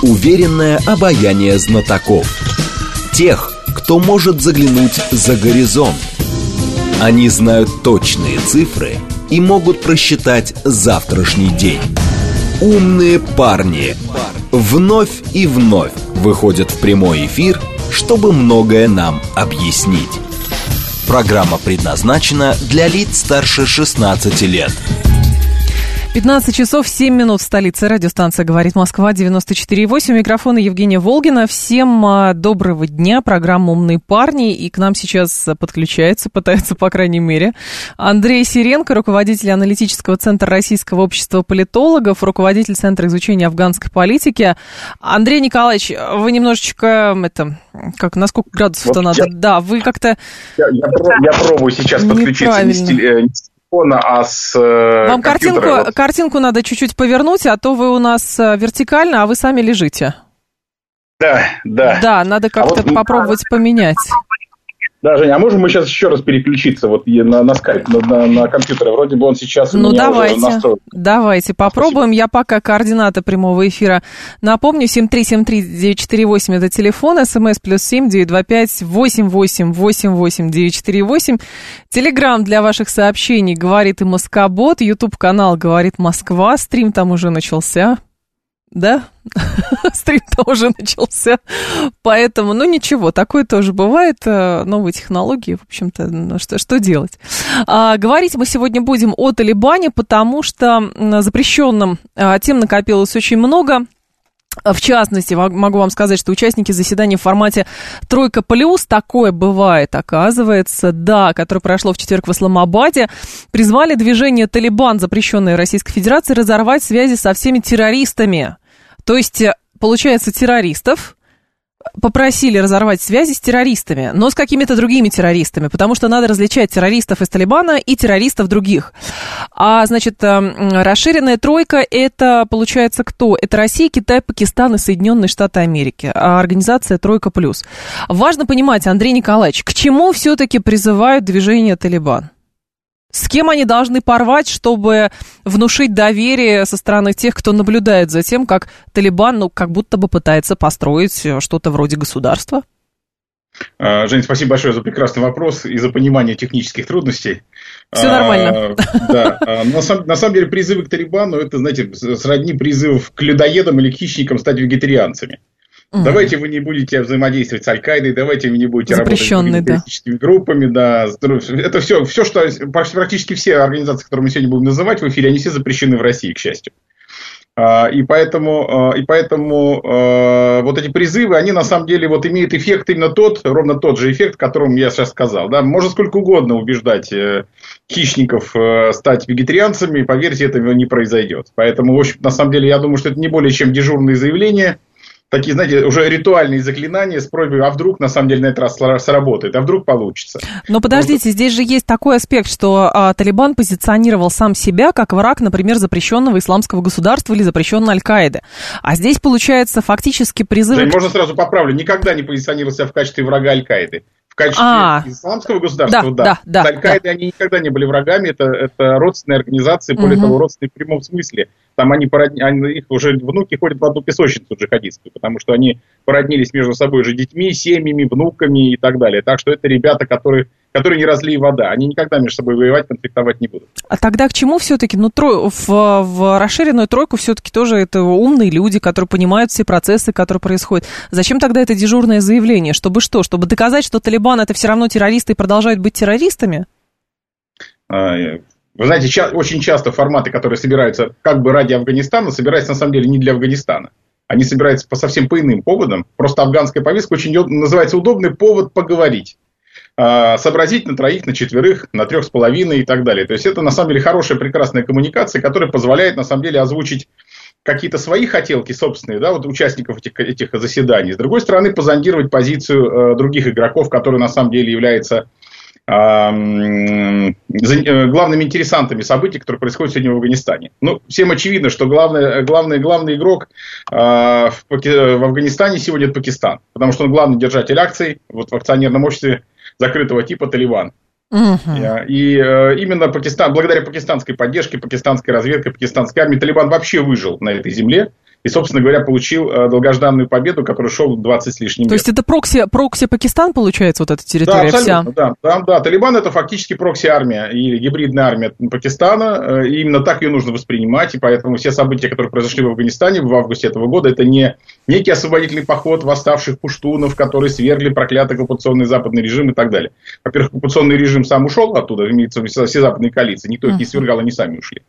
Уверенное обаяние знатоков. Тех, кто может заглянуть за горизонт. Они знают точные цифры и могут просчитать завтрашний день. Умные парни вновь и вновь выходят в прямой эфир, чтобы многое нам объяснить. Программа предназначена для лиц старше 16 лет. 15 часов 7 минут в столице. Радиостанция «Говорит Москва», 94,8. Микрофон Евгения Волгина. Всем доброго дня. Программа «Умные парни». И к нам сейчас подключается, пытается, по крайней мере, Андрей Сиренко, руководитель аналитического центра Российского общества политологов, руководитель Центра изучения афганской политики. Андрей Николаевич, вы немножечко, на сколько градусов-то вот надо? Да, вы как-то... Я пробую сейчас подключиться не с телефона, а с Вам картинку надо чуть-чуть повернуть, а то вы у нас вертикально, а вы сами лежите. Да. Да, надо как-то попробовать поменять. Да, Женя, а можем мы сейчас еще раз переключиться вот на скайп, на компьютере? Вроде бы он сейчас у меня уже настроен. Давайте попробуем. Я пока координаты прямого эфира напомню. 7373948 это телефон, смс +7 925 8888 948. Телеграм для ваших сообщений «Говорит и Москобот», ютуб-канал «Говорит Москва», стрим там уже начался. Да, стрим-то уже начался, поэтому, ничего, такое тоже бывает, новые технологии, в общем-то, что делать. Говорить мы сегодня будем о Талибане, потому что запрещенным тем накопилось очень много. В частности, могу вам сказать, что участники заседания в формате «Тройка плюс», такое бывает, оказывается, да, которое прошло в четверг в Исламабаде, призвали движение «Талибан», запрещенное Российской Федерацией, разорвать связи со всеми террористами. То есть, получается, террористов попросили разорвать связи с террористами, но с какими-то другими террористами, потому что надо различать террористов из Талибана и террористов других. Расширенная тройка, это, получается, кто? Это Россия, Китай, Пакистан и Соединенные Штаты Америки. Организация «Тройка плюс». Важно понимать, Андрей Николаевич, к чему все-таки призывают движение «Талибан»? С кем они должны порвать, чтобы внушить доверие со стороны тех, кто наблюдает за тем, как Талибан, как будто бы пытается построить что-то вроде государства? Жень, спасибо большое за прекрасный вопрос и за понимание технических трудностей. Все нормально. Да, на самом деле призывы к Талибану, это, знаете, сродни призывов к людоедам или к хищникам стать вегетарианцами. Давайте вы не будете взаимодействовать с Аль-Каидой, давайте вы не будете работать с террористическими группами, да. Это все, что практически все организации, которые мы сегодня будем называть в эфире, они все запрещены в России, к счастью. И поэтому вот эти призывы, они на самом деле вот имеют эффект ровно тот же эффект, о котором я сейчас сказал. Да? Можно сколько угодно убеждать хищников стать вегетарианцами, поверьте, этого не произойдет. Поэтому, в общем, на самом деле, я думаю, что это не более чем дежурные заявления. Такие, знаете, уже ритуальные заклинания с просьбой, а вдруг, на самом деле, на этот раз сработает, а вдруг получится. Но подождите, здесь же есть такой аспект, что Талибан позиционировал сам себя как враг, например, запрещенного исламского государства или запрещенной Аль-Каиды. А здесь, получается, фактически призывы... Жень, можно сразу поправлю, никогда не позиционировался в качестве врага Аль-Каиды. В качестве исламского государства, да. С Аль-Каидой они никогда не были врагами, это родственные организации, более того, родственные в прямом смысле. Там их уже внуки ходят в одну песочницу джихадистскую, потому что они породнились между собой же детьми, семьями, внуками и так далее. Так что это ребята, которые не разлей вода. Они никогда между собой воевать, конфликтовать не будут. А тогда к чему все-таки? В расширенную тройку все-таки тоже это умные люди, которые понимают все процессы, которые происходят. Зачем тогда это дежурное заявление? Чтобы что? Чтобы доказать, что Талибан это все равно террористы и продолжают быть террористами? Вы знаете, очень часто форматы, которые собираются как бы ради Афганистана, собираются на самом деле не для Афганистана. Они собираются совсем по иным поводам. Просто афганская повестка очень называется удобный повод поговорить. Сообразить на троих, на четверых, на 3,5 и так далее. То есть это на самом деле хорошая, прекрасная коммуникация, которая позволяет на самом деле озвучить какие-то свои хотелки собственные, да, вот участников этих заседаний. С другой стороны, позондировать позицию других игроков, которые на самом деле являются главными интересантами событий, которые происходят сегодня в Афганистане. Всем очевидно, что главный игрок в Афганистане сегодня это Пакистан, потому что он главный держатель акций в акционерном обществе закрытого типа «Талибан». И именно благодаря пакистанской поддержке, пакистанской разведке, пакистанской армии Талибан вообще выжил на этой земле. и, собственно говоря, получил долгожданную победу, которая шел 20 с лишним лет. То есть это прокси Пакистан, получается, вот эта территория вся? Да. Талибан — это фактически прокси-армия или гибридная армия Пакистана, и именно так ее нужно воспринимать, и поэтому все события, которые произошли в Афганистане в августе этого года, это не некий освободительный поход восставших пуштунов, которые свергли проклятый оккупационный западный режим и так далее. Во-первых, оккупационный режим сам ушел оттуда, имеется в виду все западные коалиции, никто их не свергал, они сами ушли.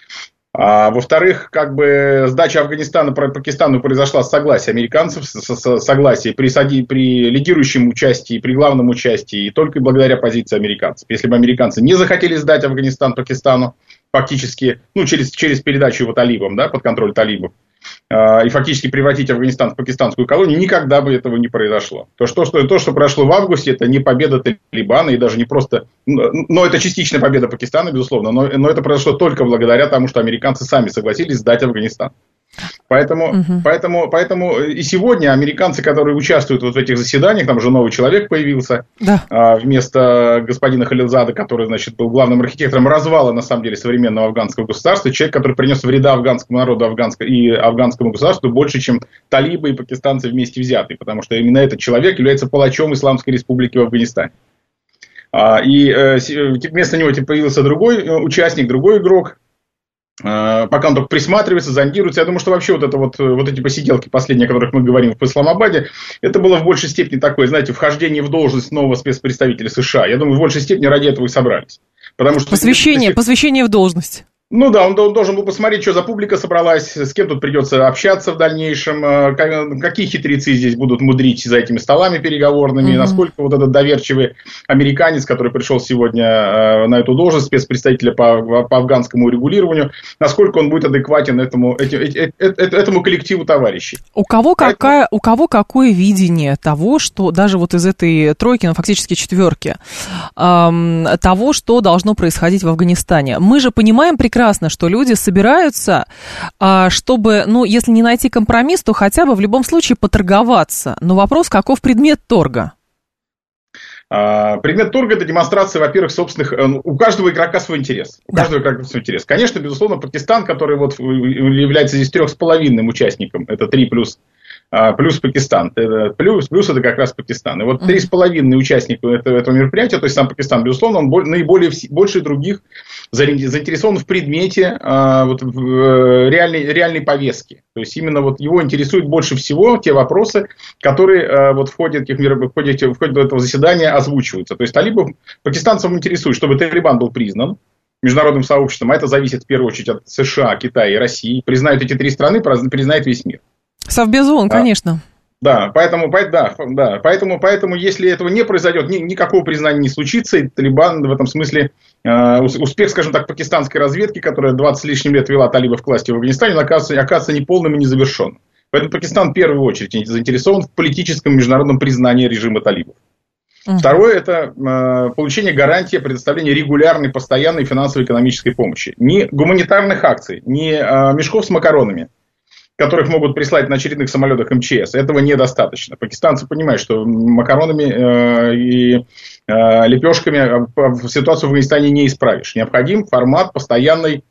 А во-вторых, сдача Афганистана Пакистану произошла с согласия американцев, с согласия при лидирующем участии, при главном участии, и только благодаря позиции американцев. Если бы американцы не захотели сдать Афганистан Пакистану, фактически, через передачу его талибам, да, под контроль талибов, и фактически превратить Афганистан в пакистанскую колонию, никогда бы этого не произошло. То, что произошло в августе, это не победа Талибана, и даже не просто... Но это частичная победа Пакистана, безусловно, но это произошло только благодаря тому, что американцы сами согласились сдать Афганистан. Поэтому и сегодня американцы, которые участвуют вот в этих заседаниях, там уже новый человек появился, вместо господина Халилзада, который, значит, был главным архитектором развала, на самом деле, современного афганского государства, человек, который принес вреда афганскому народу и афганскому государству больше, чем талибы и пакистанцы вместе взятые, потому что именно этот человек является палачом Исламской Республики в Афганистане. И вместо него появился другой участник, другой игрок. Пока он только присматривается, зондируется. Я думаю, что вообще вот эти посиделки последние, о которых мы говорим в Исламабаде, это было в большей степени такое, знаете, вхождение в должность нового спецпредставителя США. Я думаю, в большей степени ради этого и собрались. Потому что посвящение в должность. Ну да, он должен был посмотреть, что за публика собралась, с кем тут придется общаться в дальнейшем, какие хитрецы здесь будут мудрить за этими столами переговорными, насколько вот этот доверчивый американец, который пришел сегодня на эту должность спецпредставителя по афганскому урегулированию, насколько он будет адекватен этому коллективу товарищей. У кого какое видение того, что даже вот из этой тройки, фактически четверки, того, что должно происходить в Афганистане? Мы же понимаем прекрасно, что люди собираются, чтобы, если не найти компромисс, то хотя бы в любом случае поторговаться. Но вопрос, каков предмет торга? Предмет торга — это демонстрация, во-первых, собственных... У каждого игрока свой интерес. Конечно, безусловно, Пакистан, который является здесь 3,5 участником, это 3 плюс Пакистан. Плюс это как раз Пакистан. И вот 3,5 участника этого мероприятия, то есть сам Пакистан, безусловно, он больше других заинтересован в предмете реальной повестки. То есть именно его интересуют больше всего те вопросы, которые в ходе этого заседания озвучиваются. То есть пакистанцев интересует, чтобы Талибан был признан международным сообществом, а это зависит в первую очередь от США, Китая и России. Признают эти 3 страны, признает весь мир. Совбез ООН, конечно. Да, поэтому, если этого не произойдет, никакого признания не случится, и Талибан в этом смысле, успех, скажем так, пакистанской разведки, которая 20 с лишним лет вела талибов к власти в Афганистане, оказывается неполным и незавершенным. Поэтому Пакистан в первую очередь заинтересован в политическом международном признании режима талибов. Второе – это получение гарантии о предоставлении регулярной, постоянной финансово-экономической помощи. Не гуманитарных акций, не мешков с макаронами, которых могут прислать на очередных самолетах МЧС. Этого недостаточно. Пакистанцы понимают, что макаронами и лепешками ситуацию в Афганистане не исправишь. Необходим формат постоянного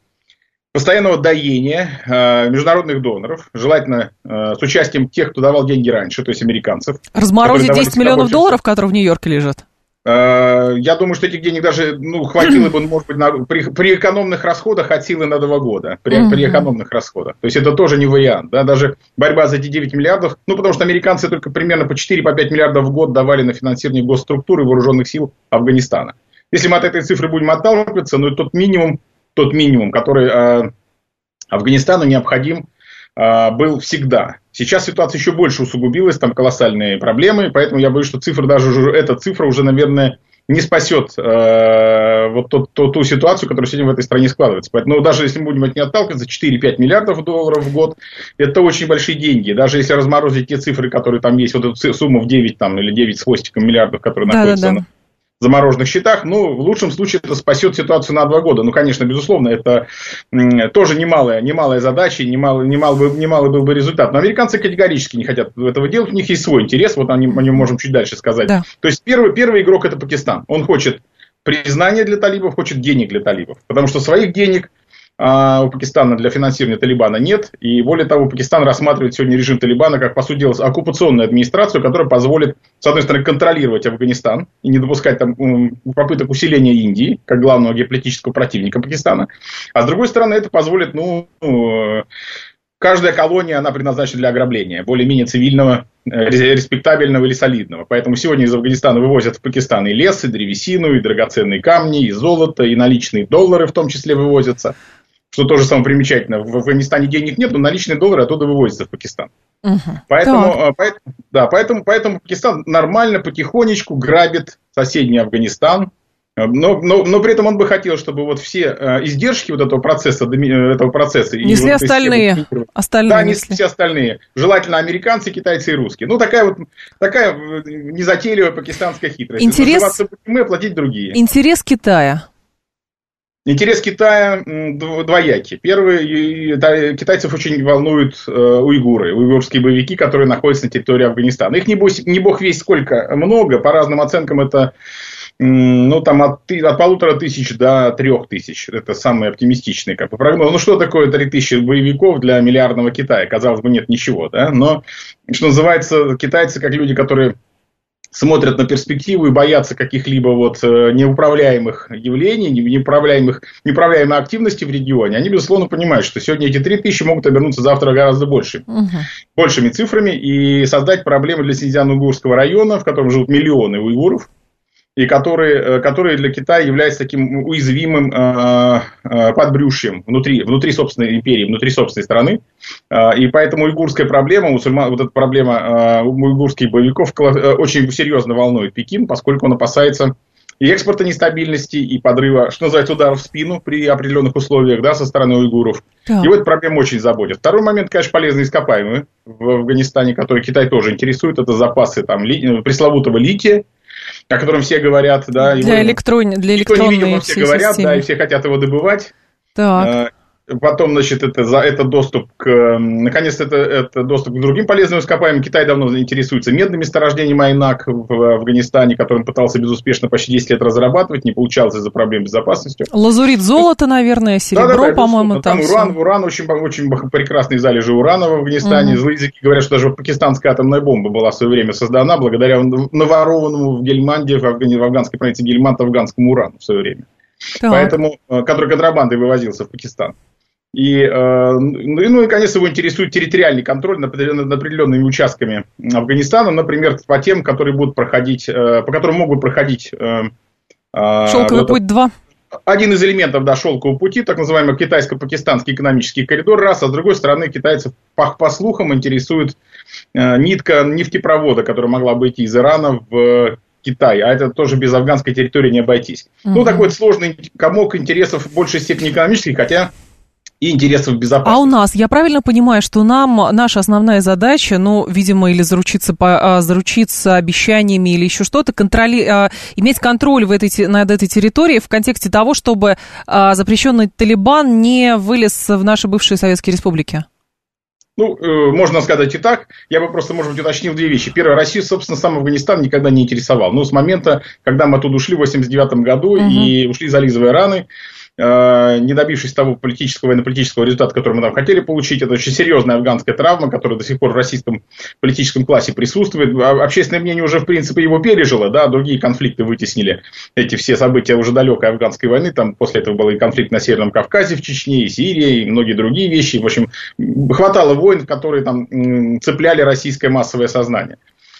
доения международных доноров, желательно с участием тех, кто давал деньги раньше, то есть американцев. Разморозить 10 миллионов долларов, которые в Нью-Йорке лежат? Я думаю, что этих денег даже хватило бы, может быть, при экономных расходах от силы на 2 года. При экономных расходах. То есть это тоже не вариант. Да? Даже борьба за эти 9 миллиардов, потому что американцы только примерно по 4-5 миллиардов в год давали на финансирование госструктур и вооруженных сил Афганистана. Если мы от этой цифры будем отталкиваться, тот минимум, который Афганистану необходим, был всегда. Сейчас ситуация еще больше усугубилась, там колоссальные проблемы, поэтому я боюсь, что эта цифра уже, наверное, не спасет ту ситуацию, которая сегодня в этой стране складывается. Поэтому даже если мы будем от нее отталкиваться, 4-5 миллиардов долларов в год, это очень большие деньги. Даже если разморозить те цифры, которые там есть, вот эту сумму в 9 или 9 с хвостиком миллиардов, которые находятся на замороженных счетах, в лучшем случае это спасет ситуацию на 2 года. Конечно, безусловно, это тоже немалая задача, немалый был бы результат. Но американцы категорически не хотят этого делать, у них есть свой интерес, о нем можем чуть дальше сказать. Да. То есть первый игрок — это Пакистан. Он хочет признания для талибов, хочет денег для талибов. Потому что своих денег а у Пакистана для финансирования Талибана нет. И более того, Пакистан рассматривает сегодня режим Талибана как, по сути дела, оккупационную администрацию, которая позволит, с одной стороны, контролировать Афганистан и не допускать там попыток усиления Индии, как главного геополитического противника Пакистана. А с другой стороны, это позволит, каждая колония, она предназначена для ограбления, более-менее цивильного, респектабельного или солидного. Поэтому сегодня из Афганистана вывозят в Пакистан и лес, и древесину, и драгоценные камни, и золото, и наличные доллары в том числе вывозятся. Что тоже самое примечательное. В Афганистане денег нет, но наличные доллары оттуда вывозятся в Пакистан. Поэтому Пакистан нормально, потихонечку грабит соседний Афганистан. Но при этом он бы хотел, чтобы вот все издержки вот этого процесса несли вот остальные. Да, несли все остальные. Желательно американцы, китайцы и русские. такая незатейливая пакистанская хитрость. Называться будем мы, платить другие. Интерес Китая. Интерес Китая двоякий. Первый, китайцев очень волнуют уйгуры, уйгурские боевики, которые находятся на территории Афганистана. Их не бог весть сколько много, по разным оценкам это от 1500 до 3000. Это самый оптимистичный прогноз. Что такое 3000 боевиков для миллиардного Китая? Казалось бы, нет ничего. Да? Но, что называется, китайцы, как люди, которые смотрят на перспективу и боятся каких-либо неуправляемых явлений, неуправляемой активности в регионе, они, безусловно, понимают, что сегодня эти 3000 могут обернуться завтра гораздо большими цифрами и создать проблемы для Синьцзян-Уйгурского района, в котором живут миллионы уйгуров, и которые для Китая являются таким уязвимым подбрюшьем внутри собственной империи, внутри собственной страны. И поэтому уйгурская проблема, эта проблема уйгурских боевиков очень серьезно волнует Пекин, поскольку он опасается и экспорта нестабильности, и подрыва, что называется, ударов в спину при определенных условиях, да, со стороны уйгуров. Да. Его эта проблема очень заботит. Второй момент, конечно, полезные ископаемые в Афганистане, который Китай тоже интересует, это запасы пресловутого лития, о котором все говорят, да. Для электронной никто не видел, но все говорят, системе. Да, и все хотят его добывать. Так. Потом, это доступ наконец-то, это доступ к другим полезным ископаемым. Китай давно интересуется медными месторождениями Айнак в Афганистане, который он пытался безуспешно почти 10 лет разрабатывать, не получалось из-за проблем с безопасностью. Лазурит, золото, наверное, серебро, по-моему, там уран, очень прекрасные залежи урана в Афганистане. Злые языки говорят, что даже пакистанская атомная бомба была в свое время создана благодаря наворованному в Гельманде, в афганской провинции Гельманд, афганскому урану в свое время. Поэтому, который контрабандой вывозился в Пакистан. И, конечно, его интересует территориальный контроль над определенными участками Афганистана, например, по тем, по которым могут проходить Шелковый путь 2. Один из элементов шелкового пути, так называемый китайско-пакистанский экономический коридор, а с другой стороны китайцев, по слухам, интересует нитка нефтепровода, которая могла бы идти из Ирана в Китай, а это тоже без афганской территории не обойтись. Такой сложный комок интересов в большей степени экономических, хотя и интересов безопасности. А у нас, я правильно понимаю, что наша основная задача, видимо, или заручиться обещаниями или еще что-то, иметь контроль над этой территорией в контексте того, чтобы запрещенный Талибан не вылез в наши бывшие советские республики? Можно сказать и так. Я бы просто, может быть, уточнил две вещи. Первое, Россию, собственно, сам Афганистан никогда не интересовал. С момента, когда мы оттуда ушли в 1989 году и ушли, зализывая раны, не добившись того военно-политического результата, который мы там хотели получить. Это очень серьезная афганская травма, которая до сих пор в российском политическом классе присутствует. Общественное мнение уже, в принципе, его пережило, да, другие конфликты вытеснили эти все события уже далекой афганской войны. Там после этого был и конфликт на Северном Кавказе, в Чечне, и Сирии, и многие другие вещи. В общем, хватало войн, которые там цепляли российское массовое сознание.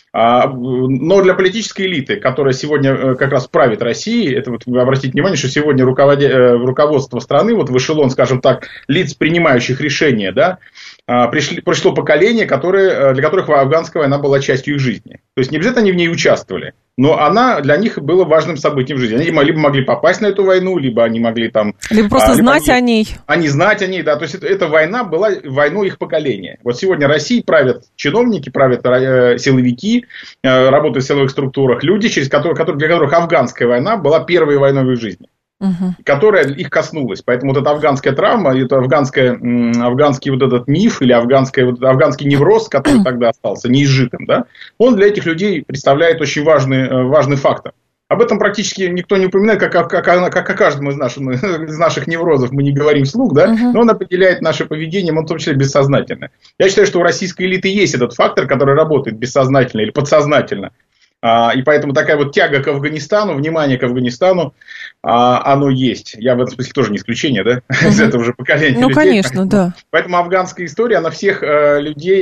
Но для политической элиты, которая сегодня как раз правит Россией, это вы обратите внимание, что сегодня руководство страны, в эшелон, скажем так, лиц, принимающих решения, да, пришло поколение, для которых афганская война была частью их жизни. То есть не обязательно они в ней участвовали, но она для них была важным событием в жизни. Они либо могли попасть на эту войну, либо они могли там... Либо просто знать о ней. Знать о ней, да. То есть эта война была войной их поколения. Сегодня Россией правят чиновники, правят силовики, работают в силовых структурах, люди, для которых афганская война была первой войной в их жизни. Которая их коснулась. Поэтому эта афганская травма, это афганский этот миф или афганский невроз, который тогда остался неизжитым, да, он для этих людей представляет очень важный фактор. Об этом практически никто не упоминает, как о каждом из наших неврозов мы не говорим вслух, да, но он определяет наше поведение, он в том числе бессознательно. Я считаю, что у российской элиты есть этот фактор, который работает бессознательно или подсознательно. И поэтому такая вот тяга к Афганистану, внимание к Афганистану, оно есть. Я в этом смысле тоже не исключение, да, из этого же поколения людей. Ну, конечно, да. Поэтому афганская история, она всех людей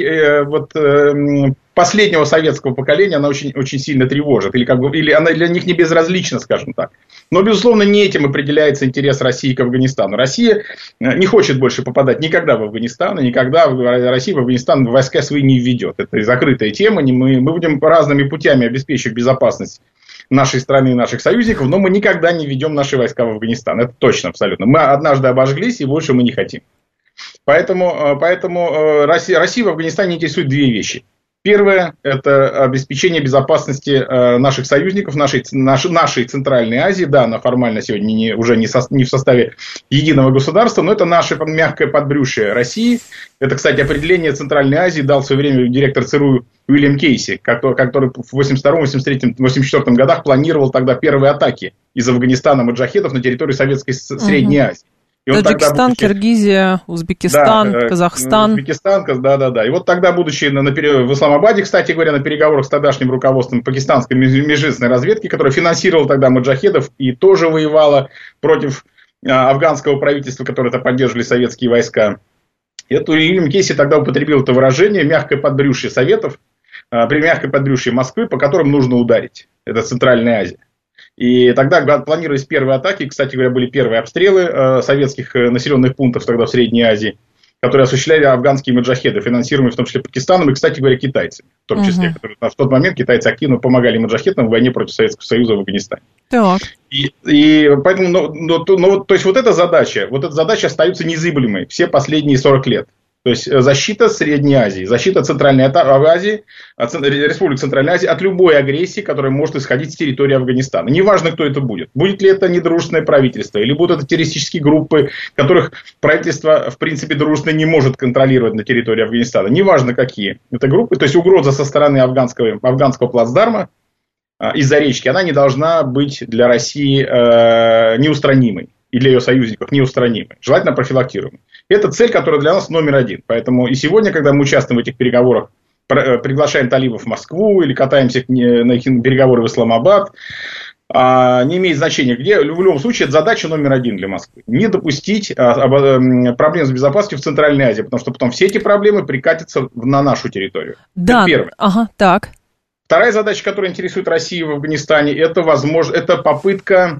последнего советского поколения, она очень, очень сильно тревожит. Или она для них не безразлична, скажем так. Но, безусловно, не этим определяется интерес России к Афганистану. Россия не хочет больше попадать никогда в Афганистан, и никогда Россия в Афганистан войска свои не введет. Это закрытая тема. Мы будем разными путями обеспечивать безопасность нашей страны и наших союзников, но мы никогда не ведем наши войска в Афганистан. Это точно, абсолютно. Мы однажды обожглись, и больше мы не хотим. Поэтому Россия в Афганистане интересует две вещи. Первое – это обеспечение безопасности наших союзников, нашей Центральной Азии. Да, она формально сегодня уже не в составе единого государства, но это наше мягкое подбрюшье России. Это, кстати, определение Центральной Азии дал в свое время директор ЦРУ Уильям Кейси, который в 1982, 1983, 1984 годах планировал тогда первые атаки из Афганистана маджахедов на территорию Советской Средней Азии. Таджикистан, Киргизия, Узбекистан, Казахстан. Узбекистан, да. И вот тогда, будучи в Исламабаде, кстати говоря, на переговорах с тогдашним руководством пакистанской межжитной разведки, которая финансировала тогда маджахедов и тоже воевала против афганского правительства, которое это поддерживали советские войска. Это Уильям Кейси тогда употребил это выражение «мягкое подбрюшье Советов», мягкое подбрюшье Москвы, по которым нужно ударить. Это Центральная Азия. И тогда планировались первые атаки, кстати говоря, были первые обстрелы советских населенных пунктов тогда в Средней Азии, которые осуществляли афганские маджахеды, финансируемые в том числе Пакистаном и, кстати говоря, китайцами. В том числе, которые в тот момент китайцы активно помогали маджахедам в войне против Советского Союза в Афганистане. Так. И поэтому, то есть вот эта задача остается незыблемой все последние 40 лет. То есть защита Средней Азии, защита Центральной Азии, Республики Центральной Азии от любой агрессии, которая может исходить с территории Афганистана. Неважно, кто это будет. Будет ли это недружественное правительство, или будут это террористические группы, которых правительство, в принципе, дружественно не может контролировать на территории Афганистана. Неважно, какие это группы. То есть угроза со стороны афганского плацдарма из-за речки, она не должна быть для России неустранимой. И для ее союзников неустранимой. Желательно профилактируемой. Это цель, которая для нас номер один. Поэтому и сегодня, когда мы участвуем в этих переговорах, приглашаем талибов в Москву или катаемся на переговоры в Исламабад, не имеет значения где. В любом случае, это задача номер один для Москвы. Не допустить проблем с безопасностью в Центральной Азии, потому что потом все эти проблемы прикатятся на нашу территорию. Да. Это первое. Ага, так. Вторая задача, которая интересует Россию в Афганистане, это попытка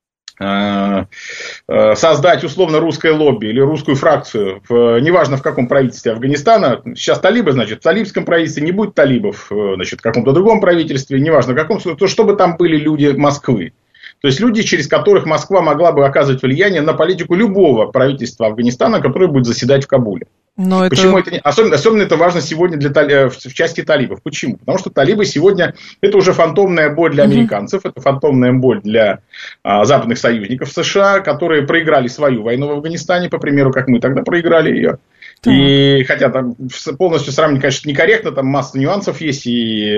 создать условно русское лобби или русскую фракцию, неважно в каком правительстве Афганистана. Сейчас талибы, значит, в талибском правительстве не будет талибов, значит, в каком-то другом правительстве, неважно в каком, то чтобы там были люди Москвы. То есть люди, через которых Москва могла бы оказывать влияние на политику любого правительства Афганистана, которое будет заседать в Кабуле. Но почему это особенно это важно сегодня в части талибов? Почему? Потому что талибы сегодня это уже фантомная боль для американцев, это фантомная боль для западных союзников США, которые проиграли свою войну в Афганистане, по примеру, как мы тогда проиграли ее. И хотя там полностью сравнивать, конечно, некорректно, там масса нюансов есть, и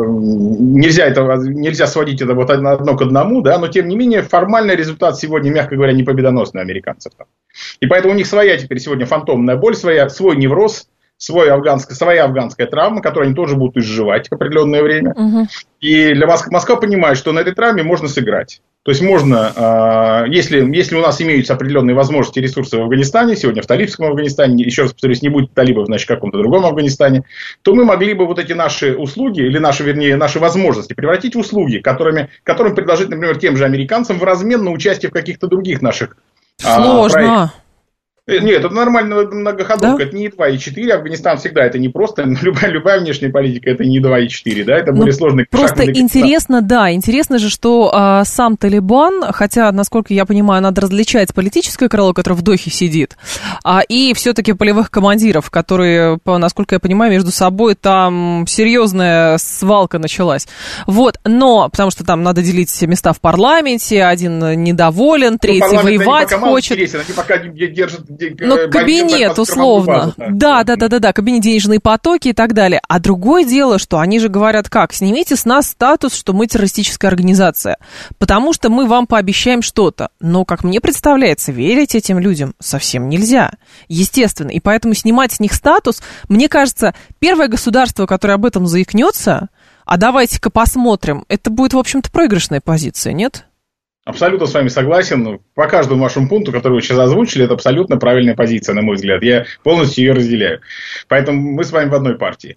нельзя сводить это вот одно к одному, да, но тем не менее формальный результат сегодня, мягко говоря, не победоносный американцев. И поэтому у них своя теперь сегодня фантомная боль, свой невроз, своя афганская травма, которую они тоже будут изживать в определенное время. И для Москва понимает, что на этой травме можно сыграть. То есть можно, если у нас имеются определенные возможности и ресурсы в Афганистане, сегодня в талибском Афганистане, еще раз повторюсь, не будет талибов, значит, в каком-то другом Афганистане, то мы могли бы вот эти наши услуги, или наши возможности превратить в услуги, которыми предложить, например, тем же американцам в размен на участие в каких-то других наших проектах. Нет, это нормальная многоходовка, да? Это не 2,4, Афганистан всегда, это не просто, любая внешняя политика, это не 2,4, да, это более сложный шаг. Просто интересно, да, интересно же, что сам Талибан, хотя, насколько я понимаю, надо различать политическое крыло, которое в Дохе сидит, и все-таки полевых командиров, которые, насколько я понимаю, между собой там серьезная свалка началась. Вот, но, потому что там надо делить места в парламенте, один недоволен, третий воевать хочет. Они пока держат кабинет, условно. Да, кабинет, денежные потоки и так далее. А другое дело, что они же говорят как? Снимите с нас статус, что мы террористическая организация, потому что мы вам пообещаем что-то. Но, как мне представляется, верить этим людям совсем нельзя. Естественно. И поэтому снимать с них статус, мне кажется, первое государство, которое об этом заикнется, а давайте-ка посмотрим, это будет, в общем-то, проигрышная позиция, нет? Абсолютно с вами согласен. По каждому вашему пункту, который вы сейчас озвучили, это абсолютно правильная позиция, на мой взгляд. Я полностью ее разделяю. Поэтому мы с вами в одной партии.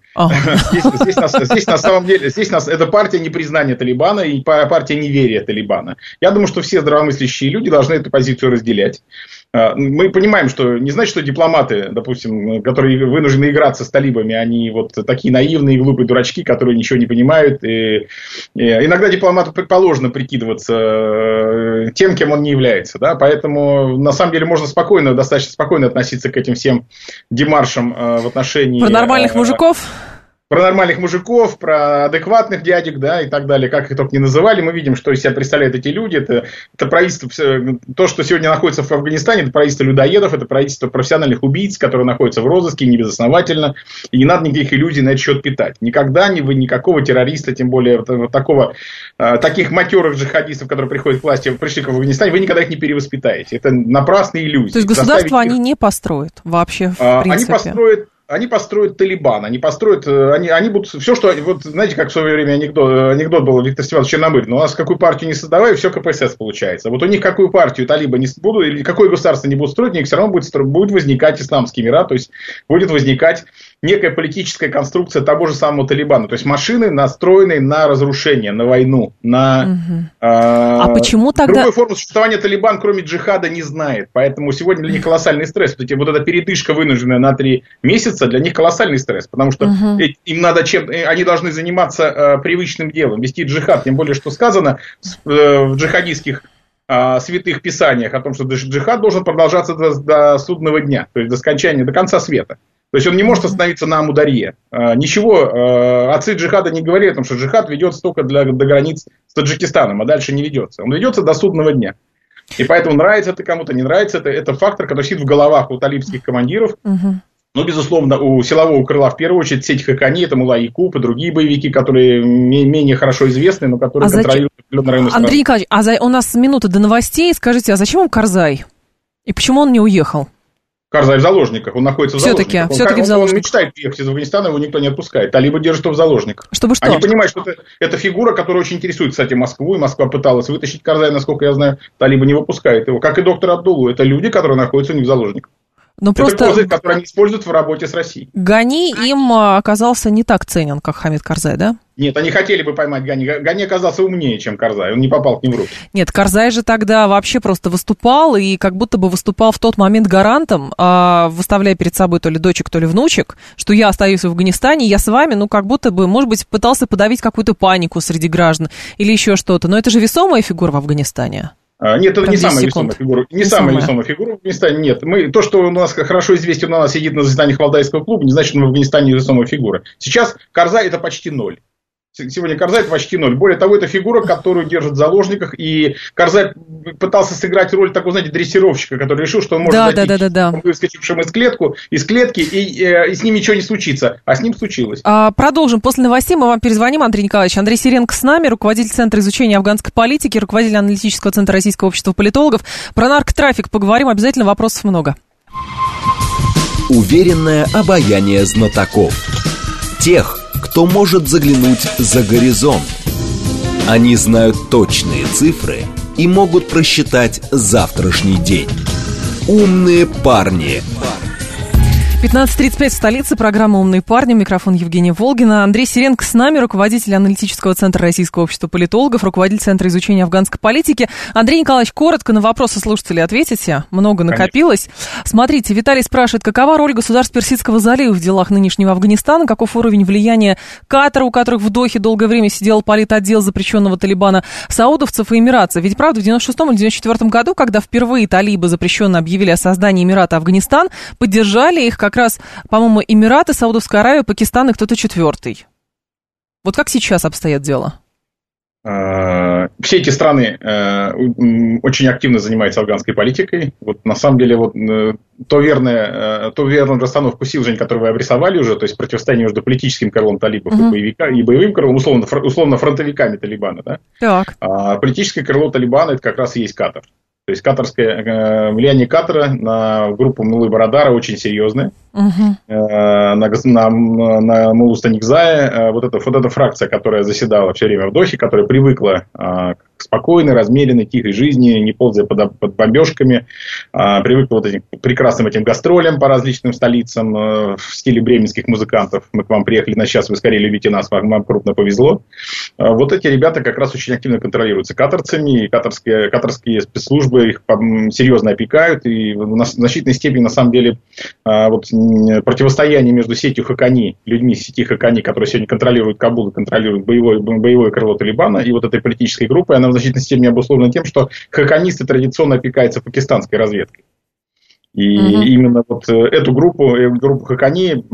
Здесь на самом деле, эта партия непризнания Талибана и партия неверия Талибана. Я думаю, что все здравомыслящие люди должны эту позицию разделять. Мы понимаем, что не значит, что дипломаты, допустим, которые вынуждены играться с талибами, они вот такие наивные, глупые дурачки, которые ничего не понимают. И иногда дипломату положено прикидываться тем, кем он не является. Да? Поэтому, на самом деле, можно достаточно спокойно относиться к этим всем демаршам в отношении... Про нормальных мужиков? Про нормальных мужиков, про адекватных дядек, да, и так далее, как их только не называли, мы видим, что из себя представляют эти люди. Это правительство, то, что сегодня находится в Афганистане, это правительство людоедов, это правительство профессиональных убийц, которые находятся в розыске, не безосновательно, и не надо никаких иллюзий на этот счет питать. Никогда вы никакого террориста, тем более таких матерых джихадистов, которые приходят к власти, пришли в Афганистане, вы никогда их не перевоспитаете. Это напрасные иллюзии. То есть государство они не построят вообще, в принципе? Они построят Талибан, они будут все, что, вот знаете, как в свое время анекдот был Виктор Степанович Черномырдин, у нас какую партию не создавай, все КПСС получается. Вот у них какую партию талибы не будут, или какое государство не будут строить, у них все равно будет возникать Исламский Эмират, то есть будет возникать некая политическая конструкция того же самого Талибана. То есть машины, настроенные на разрушение, на войну, на... А почему тогда... Другой формы существования Талибан, кроме джихада, не знает. Поэтому сегодня для них колоссальный стресс. Вот эта передышка, вынужденная на 3 месяца, для них колоссальный стресс. Потому что им надо они должны заниматься привычным делом, вести джихад. Тем более, что сказано в джихадистских святых писаниях о том, что джихад должен продолжаться до судного дня, то есть до конца света. То есть он не может остановиться на Амударье. Ничего, отцы джихада не говорили о том, что джихад ведется только до границ с Таджикистаном, а дальше не ведется. Он ведется до судного дня. И поэтому нравится это кому-то, не нравится, это фактор, который сидит в головах у талибских командиров. Но, безусловно, у силового крыла, в первую очередь, Сеть Хакани, это Мулла Якуб и другие боевики, которые менее хорошо известны, но которые контролируют определенный район страны. Андрей Николаевич, у нас минута до новостей. Скажите, а зачем вам Карзай? И почему он не уехал? Карзай в заложниках, он находится в заложниках. Все-таки в заложниках. Он мечтает уехать из Афганистана, его никто не отпускает. Талибы держат его в заложниках. Чтобы что? Они понимают, что это фигура, которая очень интересует, кстати, Москву, и Москва пыталась вытащить Карзая, насколько я знаю, талибы не выпускают его. Как и доктор Абдуллу, это люди, которые находятся у них в заложниках. Но это просто козырь, который они используют в работе с Россией. Гани им оказался не так ценен, как Хамид Карзай, да? Нет, они хотели бы поймать Гани. Гани оказался умнее, чем Карзай. Он не попал к ним в руки. Нет, Карзай же тогда вообще просто выступал, и как будто бы выступал в тот момент гарантом, выставляя перед собой то ли дочек, то ли внучек, что я остаюсь в Афганистане, я с вами, как будто бы, может быть, пытался подавить какую-то панику среди граждан или еще что-то. Но это же весомая фигура в Афганистане. Нет, это не самая весомая фигура. Не самая весомая фигура в Афганистане, нет. То, что у нас хорошо известно, он у нас сидит на заседаниях Валдайского клуба, не значит, что он в Афганистане не весомая фигура. Сейчас Карзай это почти 0. Сегодня Карзай это почти 0. Более того, это фигура, которую держат в заложниках. И Карзай пытался сыграть роль такого, знаете, дрессировщика, который решил, что он может выскочившим из клетки, и с ним ничего не случится. А с ним случилось. Продолжим. После новостей мы вам перезвоним, Андрей Николаевич. Андрей Сиренко с нами, руководитель Центра изучения афганской политики, руководитель аналитического центра Российского общества политологов. Про наркотрафик поговорим. Обязательно, вопросов много. Уверенное обаяние знатоков. Тех, кто может заглянуть за горизонт. Они знают точные цифры и могут просчитать завтрашний день. Умные парни. 15:35 в столице. Программа «Умные парни». Микрофон Евгения Волгина. Андрей Сиренко с нами, руководитель аналитического центра Российского общества политологов, руководитель Центра изучения афганской политики. Андрей Николаевич, коротко на вопросы слушателей ответите. Много накопилось. Конечно. Смотрите, Виталий спрашивает, какова роль государств Персидского залива в делах нынешнего Афганистана, каков уровень влияния Катара, у которых в Дохе долгое время сидел политотдел запрещенного Талибана, саудовцев и эмиратцев. Ведь правда, в 96-м или 94-м году, когда впервые талибы запрещенно объявили о создании Эмирата Афганистан, поддержали их как раз, по-моему, Эмираты, Саудовская Аравия, Пакистан и кто-то четвертый. Вот как сейчас обстоят дела? Все эти страны очень активно занимаются афганской политикой. Вот на самом деле вот ту верную расстановку сил, Жень, которую вы обрисовали уже, то есть противостояние между политическим крылом талибов и боевым крылом, условно фронтовиками Талибана, да? Так. Политическое крыло Талибана — это как раз и есть Катар. То есть влияние Катара на группу Муллы Барадара очень серьезное. На Муллу Станикзая вот эта фракция, которая заседала все время в Дохе, которая привыкла к спокойной, размеренной, тихой жизни, не ползая под бомбежками, привыкла вот этим прекрасным гастролям по различным столицам в стиле бременских музыкантов. Мы к вам приехали на час, вы скорее любите нас, вам крупно повезло. Вот эти ребята как раз очень активно контролируются катарцами, и катарские спецслужбы их серьезно опекают, и в значительной степени, на самом деле, вот противостояние между сетью Хакани, людьми сети Хакани, которые сегодня контролируют Кабул и контролируют боевое крыло Талибана, и вот этой политической группой, она в значительной степени обусловлена тем, что хаканисты традиционно опекаются пакистанской разведкой. И именно вот эту группу Хакани,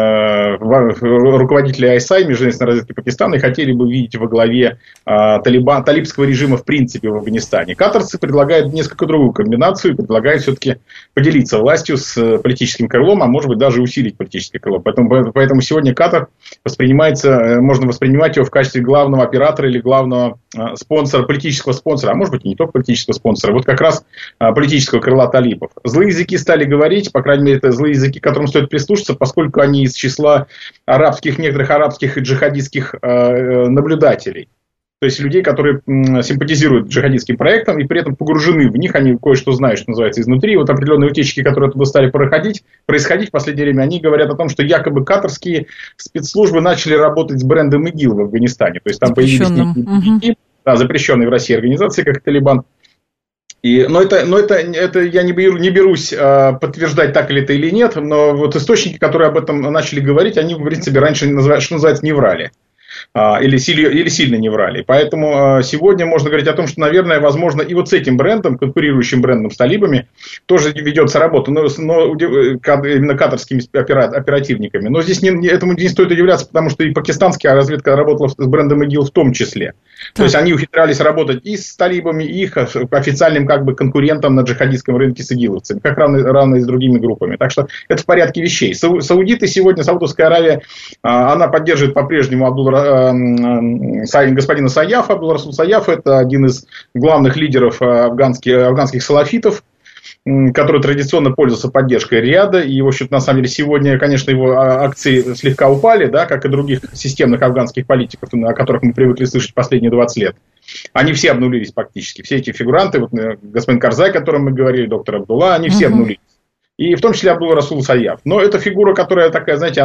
руководители ISI, Международной разведки Пакистана, хотели бы видеть во главе талибского режима в принципе в Афганистане. Катарцы предлагают несколько другую комбинацию, предлагают все-таки поделиться властью с политическим крылом, а может быть даже усилить политическое крыло. Поэтому сегодня Катар можно воспринимать его в качестве главного оператора или главного спонсора, политического спонсора, а может быть и не только политического спонсора, вот как раз политического крыла талибов. Злые языки стали говорить, по крайней мере, это злые языки, к которым стоит прислушаться, поскольку они из числа некоторых арабских и джихадистских наблюдателей. То есть людей, которые симпатизируют джихадистским проектам и при этом погружены в них, они кое-что знают, что называется, изнутри. Вот определенные утечки, которые оттуда стали происходить в последнее время, они говорят о том, что якобы катарские спецслужбы начали работать с брендом ИГИЛ в Афганистане. То есть там появились некие запрещенные в России организации, как Талибан. Но это я не берусь подтверждать, так ли это или нет, но вот источники, которые об этом начали говорить, они, в принципе, раньше, что называется, не врали. Или сильно не врали. Поэтому сегодня можно говорить о том, что, наверное, возможно, и вот с этим брендом, конкурирующим брендом с талибами, тоже ведется работа, но именно катарскими оперативниками. Но здесь этому не стоит удивляться, потому что и пакистанская разведка работала с брендом ИГИЛ в том числе. То есть они ухитрялись работать и с талибами, и их официальным конкурентом на джихадистском рынке с игиловцами, как равно и с другими группами. Так что это в порядке вещей. Саудиты сегодня, Саудовская Аравия, она поддерживает по-прежнему господина Саяфа. Абдул-Расул Саяф — это один из главных лидеров афганских салафитов, который традиционно пользовался поддержкой Риада. И, в общем-то, на самом деле, сегодня, конечно, его акции слегка упали, да, как и других системных афганских политиков, о которых мы привыкли слышать последние 20 лет. Они все обнулились практически. Все эти фигуранты, вот, господин Карзай, о котором мы говорили, доктор Абдулла, они все обнулились. И в том числе Абдул-Расул Саяф. Но это фигура, которая такая, знаете,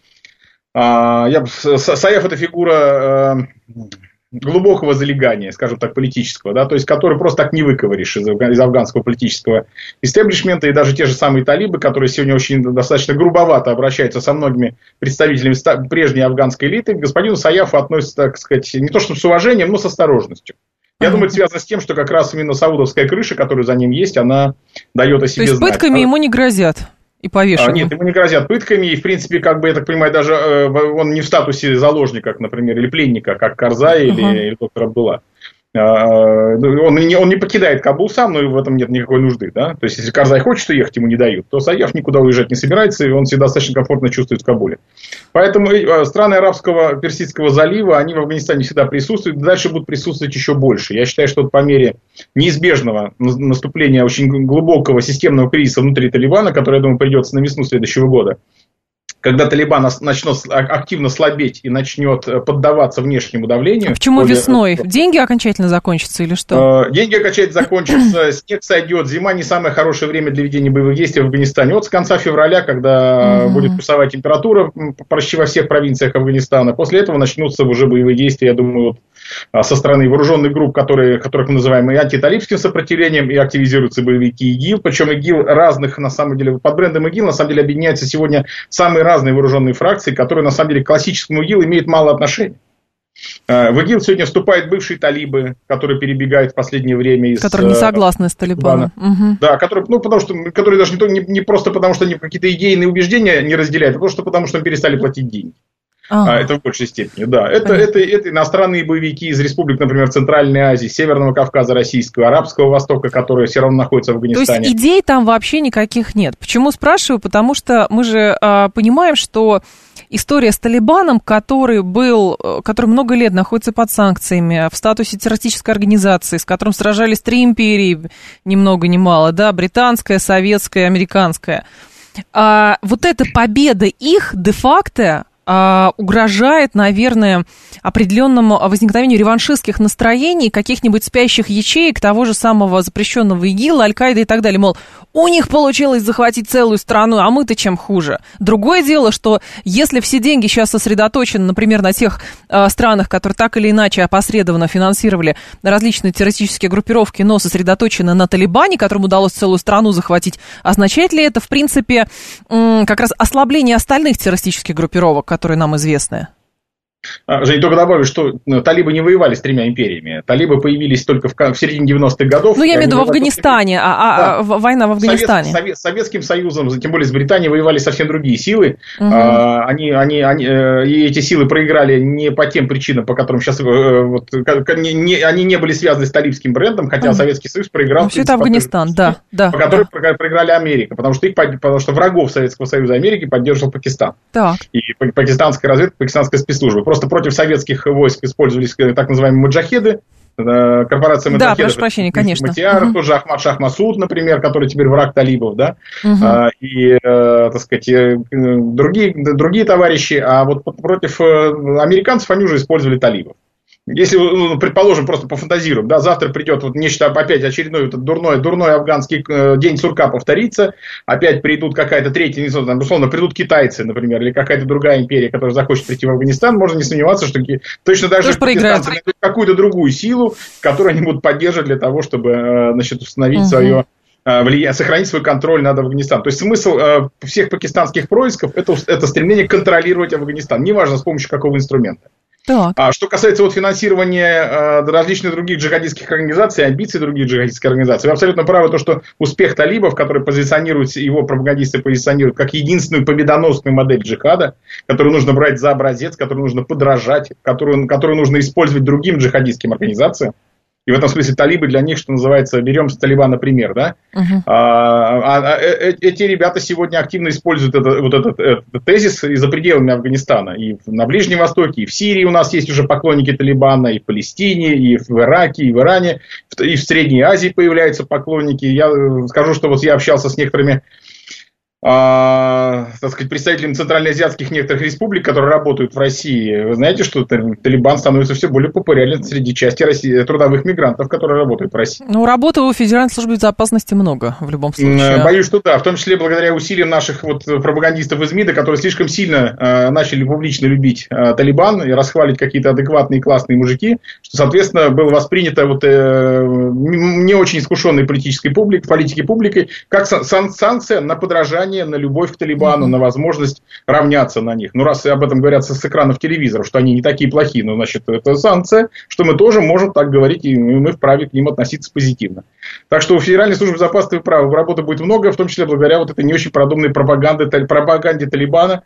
Саяф — это фигура глубокого залегания, скажем так, политического, да, то есть, который просто так не выковыришь из афганского политического истеблишмента, и даже те же самые талибы, которые сегодня очень достаточно грубовато обращаются со многими представителями прежней афганской элиты, к господину Саяфу относятся, так сказать, не то что с уважением, но с осторожностью. Я думаю, это связано с тем, что как раз именно саудовская крыша, которая за ним есть, она дает о себе знать. То есть пытками ему не грозят? И повешению. Нет, ему не грозят пытками, и, в принципе, я так понимаю, даже он не в статусе заложника, например, или пленника, как Карзай или доктор Абдулла. Он не покидает Кабул сам, но в этом нет никакой нужды. Да? То есть, если Карзай хочет уехать, ему не дают, то Саяф никуда уезжать не собирается, и он себя достаточно комфортно чувствует в Кабуле. Поэтому страны Арабского Персидского залива, они в Афганистане всегда присутствуют, и дальше будут присутствовать еще больше. Я считаю, что по мере неизбежного наступления очень глубокого системного кризиса внутри Талибана, который, я думаю, придется на весну следующего года, когда Талибан начнет активно слабеть и начнет поддаваться внешнему давлению. Почему весной? Деньги окончательно закончатся или что? Деньги окончательно закончатся, снег сойдет, зима не самое хорошее время для ведения боевых действий в Афганистане. Вот с конца февраля, когда будет плюсовая температура почти во всех провинциях Афганистана, после этого начнутся уже боевые действия, я думаю, со стороны вооруженных групп, которых мы называем и антиталибским сопротивлением, и активизируются боевики ИГИЛ. Причем ИГИЛ разных, на самом деле, под брендом ИГИЛ, на самом деле, объединяются сегодня самые разные вооруженные фракции, которые, на самом деле, к классическому ИГИЛ имеют мало отношения. В ИГИЛ сегодня вступают бывшие талибы, которые перебегают в последнее время из... Которые не согласны с Талибаном. Да, которые даже не просто потому, что они какие-то идейные убеждения не разделяют, а просто потому, что им перестали платить деньги. Это в большей степени, да. Это иностранные боевики из республик, например, Центральной Азии, Северного Кавказа, Российского, Арабского Востока, которые все равно находятся в Афганистане. То есть идей там вообще никаких нет. Почему спрашиваю? Потому что мы же понимаем, что история с Талибаном, который много лет находится под санкциями, в статусе террористической организации, с которым сражались 3 империи, ни много ни мало, да, британская, советская, американская. Вот эта победа их де-факто угрожает, наверное, определенному возникновению реваншистских настроений, каких-нибудь спящих ячеек того же самого запрещенного ИГИЛа, Аль-Каиды и так далее. Мол, у них получилось захватить целую страну, а мы-то чем хуже. Другое дело, что если все деньги сейчас сосредоточены, например, на тех странах, которые так или иначе опосредованно финансировали различные террористические группировки, но сосредоточены на Талибане, которому удалось целую страну захватить, означает ли это, в принципе, как раз ослабление остальных террористических группировок, которые нам известны? Жень, только добавлю, что талибы не воевали с 3 империями. Талибы появились только в середине 90-х годов. Ну, я имею в виду в Афганистане, война в Афганистане. С Советским Союзом, тем более с Британией, воевали совсем другие силы. И эти силы проиграли не по тем причинам, по которым сейчас... они не были связаны с талибским брендом, хотя Советский Союз проиграл... Все это Афганистан, да. По которым проиграли Америка, потому что врагов Советского Союза и Америки поддерживал Пакистан. Так. И пакистанская разведка, пакистанская спецслужба. Просто против советских войск использовались так называемые маджахеды, корпорация маджахедов. Да, прошу прощения, конечно. Матиар, тоже Ахмад Шах Масуд, например, который теперь враг талибов, да, и, так сказать, другие товарищи, а вот против американцев они уже использовали талибов. Если, предположим, просто пофантазируем, да, завтра придет вот нечто, опять очередной этот дурной афганский день сурка повторится, опять придут какая-то третья, условно, придут китайцы, например, или какая-то другая империя, которая захочет прийти в Афганистан, можно не сомневаться, что точно даже пакистанцы найдут какую-то другую силу, которую они будут поддерживать для того, чтобы, значит, установить свое влияние, сохранить свой контроль над Афганистаном. То есть смысл всех пакистанских происков это стремление контролировать Афганистан, неважно с помощью какого инструмента. Так. А что касается вот финансирования различных других джихадистских организаций, амбиций других джихадистских организаций, вы абсолютно правы, то, что успех талибов, который позиционирует, его пропагандисты позиционируют как единственную победоносную модель джихада, которую нужно брать за образец, которую нужно подражать, которую нужно использовать другим джихадистским организациям. И в этом смысле талибы для них, что называется, берем с Талибана пример, да? Эти ребята сегодня активно используют этот тезис и за пределами Афганистана. И на Ближнем Востоке, и в Сирии у нас есть уже поклонники Талибана, и в Палестине, и в Ираке, и в Иране, и в Средней Азии появляются поклонники. Я скажу, что вот я общался с некоторыми так сказать, представителями центральноазиатских некоторых республик, которые работают в России. Вы знаете, что Талибан становится все более популярен среди части трудовых мигрантов, которые работают в России. Ну, работы у Федеральной службы безопасности много, в любом случае. Боюсь, что да, в том числе благодаря усилиям наших вот пропагандистов из МИДа, которые слишком сильно начали публично любить Талибан и расхвалить какие-то адекватные классные мужики, что, соответственно, было воспринято вот не очень искушенной политической публикой как санкция на подражание, на любовь к Талибану, на возможность равняться на них. Ну, раз об этом говорят с экранов телевизоров, что они не такие плохие, ну, значит, это санкция, что мы тоже можем так говорить, и мы вправе к ним относиться позитивно. Так что у Федеральной службы безопасности вы правы, работы будет много, в том числе благодаря вот этой не очень продуманной пропаганде Талибана,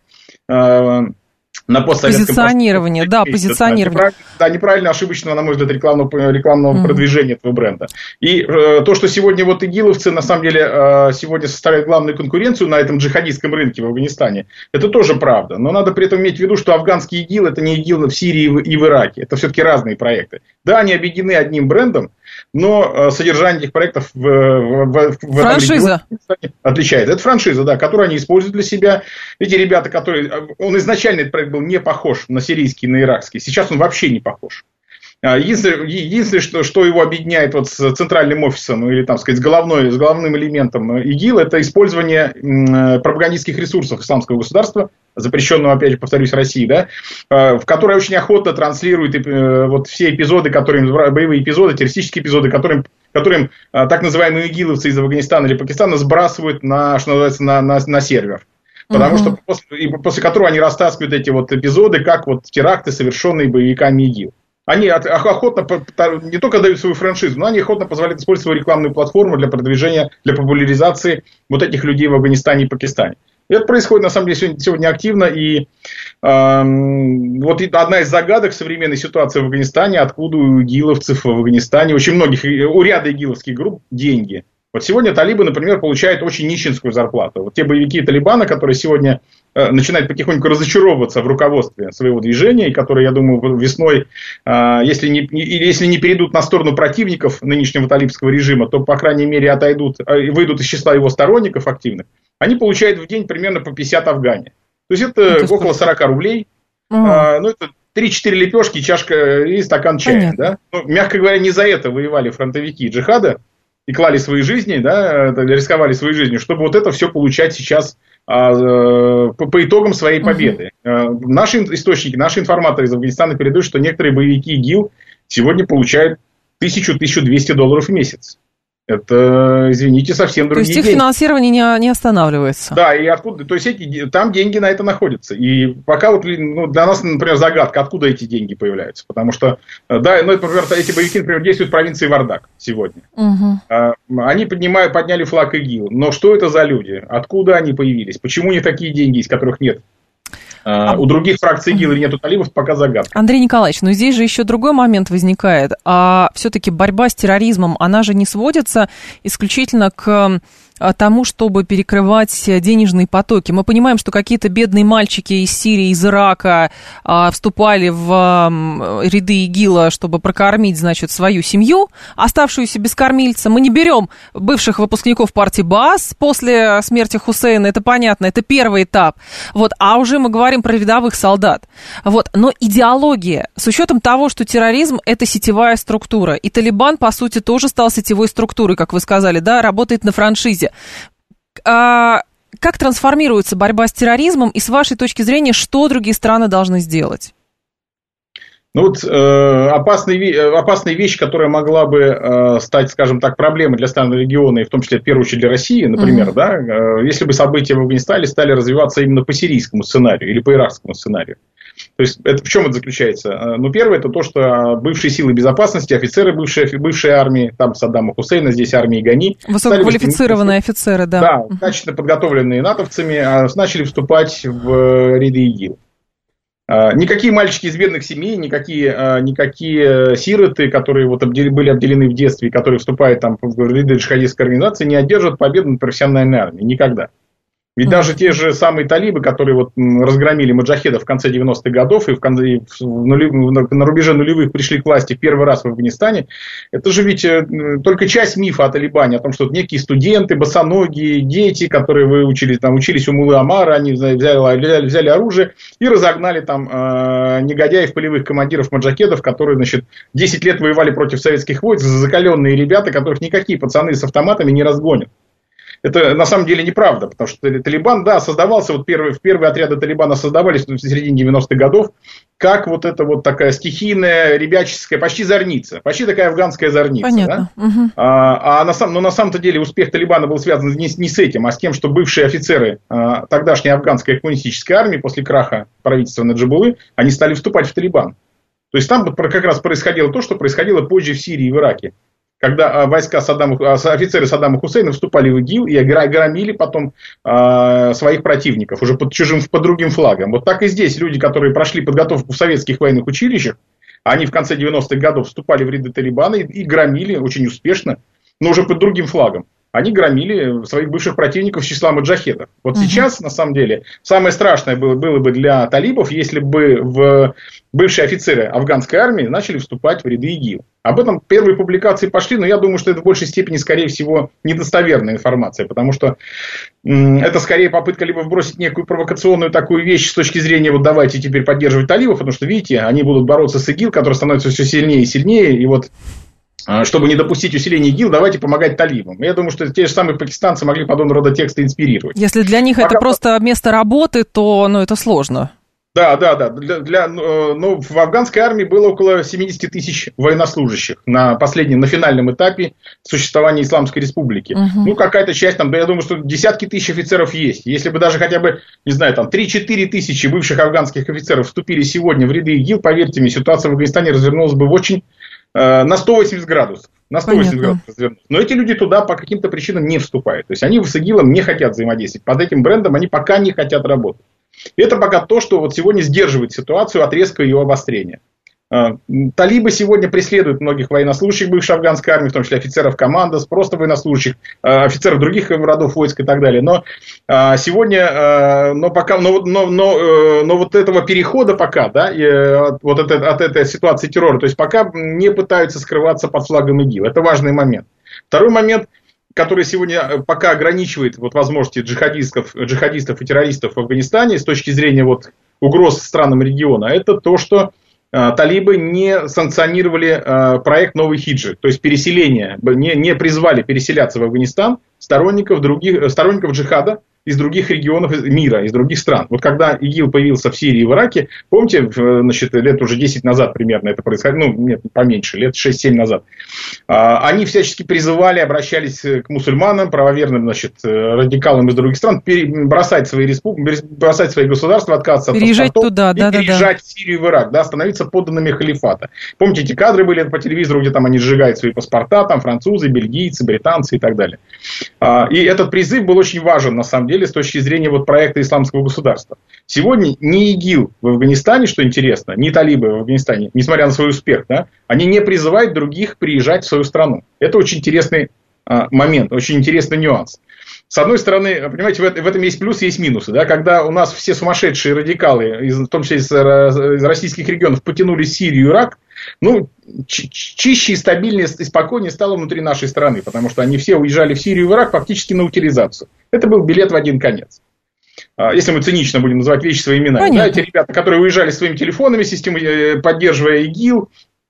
на позиционирование, да, позиционирование. Да, неправильно, ошибочно, на мой взгляд, рекламного продвижения этого бренда. И то, что сегодня вот игиловцы, на самом деле, сегодня составляют главную конкуренцию на этом джихадистском рынке в Афганистане, это тоже правда. Но надо при этом иметь в виду, что афганский ИГИЛ, это не ИГИЛ в Сирии и в Ираке. Это все-таки разные проекты. Да, они объединены одним брендом, но содержание этих проектов франшиза отличается. Это франшиза, да, которую они используют для себя. Эти ребята, он изначально, этот проект был не похож на сирийский, на иракский. Сейчас он вообще не похож. Единственное, что его объединяет вот с центральным офисом, или, там сказать, с головным элементом ИГИЛ, это использование пропагандистских ресурсов исламского государства, запрещенного, опять же, повторюсь, России, да, в которой очень охотно транслирует вот все эпизоды, боевые эпизоды, террористические эпизоды, которым так называемые игиловцы из Афганистана или Пакистана сбрасывают на сервер. Потому что после которого они растаскивают эти вот эпизоды, как вот теракты, совершенные боевиками ИГИЛ. Они охотно не только дают свою франшизу, но они охотно позволяют использовать свою рекламную платформу для продвижения, для популяризации вот этих людей в Афганистане и Пакистане. И это происходит, на самом деле, сегодня активно. И Вот одна из загадок современной ситуации в Афганистане, откуда у игиловцев в Афганистане, очень многих, у ряда игиловских групп деньги. Вот сегодня талибы, например, получают очень нищенскую зарплату. Вот те боевики Талибана, которые сегодня начинают потихоньку разочаровываться в руководстве своего движения, и которые, я думаю, весной, если не перейдут на сторону противников нынешнего талибского режима, то, по крайней мере, выйдут из числа его сторонников активных, они получают в день примерно по 50 афгане. То есть это около 40 рублей. Это 3-4 лепешки, чашка и стакан чая. Да? Мягко говоря, не за это воевали фронтовики джихада и клали свои жизни, да, рисковали своей жизнью, чтобы вот это все получать сейчас по итогам своей победы. Наши источники, наши информаторы из Афганистана передают, что некоторые боевики ИГИЛ сегодня получают $1000-1200 в месяц. Это, извините, совсем другие деньги. То есть их финансирование не останавливается. Да, и откуда, то есть там деньги на это находятся. И пока вот, для нас, например, загадка, откуда эти деньги появляются. Потому что, например, эти боевики, например, действуют в провинции Вардак сегодня. Они подняли флаг ИГИЛ. Но что это за люди? Откуда они появились? Почему у них такие деньги, из которых нет? У других фракций ИГИЛ или нет у талибов, пока загадка. Андрей Николаевич, но здесь же еще другой момент возникает. А все-таки борьба с терроризмом, она же не сводится исключительно к тому, чтобы перекрывать денежные потоки. Мы понимаем, что какие-то бедные мальчики из Сирии, из Ирака вступали в ряды ИГИЛа, чтобы прокормить, значит, свою семью, оставшуюся без кормильца. Мы не берем бывших выпускников партии БААС после смерти Хусейна, это понятно, это первый этап. Вот, а уже мы говорим про рядовых солдат. Вот, но идеология, с учетом того, что терроризм – это сетевая структура, и Талибан, по сути, тоже стал сетевой структурой, как вы сказали, да, работает на франшизе. Как трансформируется борьба с терроризмом, и с вашей точки зрения, что другие страны должны сделать? Опасная вещь, которая могла бы стать, скажем так, проблемой для стран региона, и в том числе, в первую очередь, для России, например, да, если бы события в Афганистане стали развиваться именно по сирийскому сценарию или по иракскому сценарию. То есть, в чем это заключается? Первое, это то, что бывшие силы безопасности, офицеры бывшей армии, там Саддама Хусейна, здесь армии Гани. Высококвалифицированные офицеры, да. Да, качественно подготовленные натовцами, начали вступать в ряды ИГИЛ. Никакие мальчики из бедных семей, никакие сироты, которые были обделены в детстве, которые вступают там в ряды джихадистской организации, не одержат победу над профессиональной армией. Никогда. Ведь даже те же самые талибы, которые разгромили маджахедов в конце 90-х годов и на рубеже нулевых пришли к власти в первый раз в Афганистане, это же ведь только часть мифа о Талибане, о том, что некие студенты, босоногие, дети, которые учились у Муллы Омара, они взяли оружие и разогнали там негодяев, полевых командиров маджахедов, которые, 10 лет воевали против советских войск, закаленные ребята, которых никакие пацаны с автоматами не разгонят. Это на самом деле неправда, потому что Талибан, да, создавался, первые отряды Талибана создавались в середине 90-х годов, как такая стихийная, ребяческая, почти зорница, почти такая афганская зорница. Понятно. Да? Но на самом-то деле успех Талибана был связан не с этим, а с тем, что бывшие офицеры тогдашней афганской коммунистической армии после краха правительства Наджибуллы, они стали вступать в Талибан. То есть там как раз происходило то, что происходило позже в Сирии и в Ираке. Когда офицеры Саддама Хусейна вступали в ИГИЛ и громили потом своих противников, уже под другим флагом. Вот так и здесь люди, которые прошли подготовку в советских военных училищах, они в конце 90-х годов вступали в ряды Талибана и громили очень успешно, но уже под другим флагом. Они громили своих бывших противников с числа маджахедов. Вот сейчас, на самом деле, самое страшное было бы для талибов, если бы бывшие офицеры афганской армии начали вступать в ряды ИГИЛ. Об этом первые публикации пошли, но я думаю, что это в большей степени, скорее всего, недостоверная информация, потому что это скорее попытка либо вбросить некую провокационную такую вещь с точки зрения, давайте теперь поддерживать талибов, потому что, видите, они будут бороться с ИГИЛ, который становится все сильнее и сильнее, и чтобы не допустить усиления ИГИЛ, давайте помогать талибам. Я думаю, что те же самые пакистанцы могли подобного рода тексты инспирировать. Если для них это просто место работы, то это сложно. Да. Но в афганской армии было около 70 тысяч военнослужащих на финальном этапе существования Исламской Республики. Какая-то часть, я думаю, что десятки тысяч офицеров есть. Если бы даже хотя бы, 3-4 тысячи бывших афганских офицеров вступили сегодня в ряды ИГИЛ, поверьте мне, ситуация в Афганистане развернулась бы на 180 градусов. На 180 градусов развернулась. Но эти люди туда по каким-то причинам не вступают. То есть они с ИГИЛом не хотят взаимодействовать. Под этим брендом они пока не хотят работать. Это пока то, что вот сегодня сдерживает ситуацию от резкого ее обострения. Талибы сегодня преследуют многих военнослужащих бывшей афганской армии, в том числе офицеров командос, просто военнослужащих, офицеров других родов войск и так далее. Но сегодня, но вот этого перехода пока, да, вот от этой ситуации террора, то есть пока не пытаются скрываться под флагом ИГИЛ. Это важный момент. Второй момент, который сегодня пока ограничивает вот возможности джихадистов и террористов в Афганистане с точки зрения вот угроз странам региона, это то, что талибы не санкционировали проект «Новый хиджи», то есть переселение, не призвали переселяться в Афганистан сторонников джихада из других регионов мира, из других стран. Вот когда ИГИЛ появился в Сирии и в Ираке, помните, значит, лет уже 10 назад примерно это происходило, ну, нет, поменьше, лет 6-7 назад, они всячески призывали, обращались к мусульманам, правоверным, значит, радикалам из других стран, бросать свои республики, бросать свои государства, отказываться от паспортов туда, и переезжать в Сирию и в Ирак, да, становиться подданными халифата. Помните, эти кадры были по телевизору, где там они сжигают свои паспорта, там французы, бельгийцы, британцы и так далее. И этот призыв был очень важен, на самом деле, с точки зрения вот проекта исламского государства. Сегодня ни ИГИЛ в Афганистане, что интересно, ни талибы в Афганистане, несмотря на свой успех, да, они не призывают других приезжать в свою страну. Это очень интересный момент, очень интересный нюанс. С одной стороны, понимаете, в этом есть плюсы, есть минусы. Да? Когда у нас все сумасшедшие радикалы, в том числе из российских регионов, потянули Сирию и Ирак, ну, чище и стабильнее и спокойнее стало внутри нашей страны, потому что они все уезжали в Сирию и в Ирак фактически на утилизацию. Это был билет в один конец. Если мы цинично будем называть вещи своими именами. Да, эти ребята, которые уезжали своими телефонами, системой, поддерживая ИГИЛ,